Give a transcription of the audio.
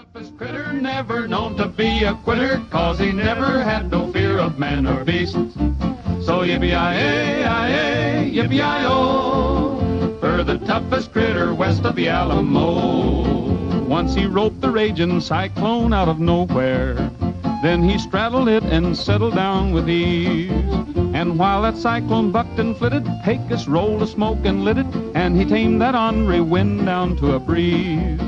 toughest critter, never known to be a quitter, 'cause he never had no fear of man or beast. So yippee-yi-yi, yippee-yi-o, for the toughest critter west of the Alamo. Once he roped the raging cyclone out of nowhere, then he straddled it and settled down with ease. And while that cyclone bucked and flitted, Pecos rolled a smoke and lit it, and he tamed that ornery wind down to a breeze.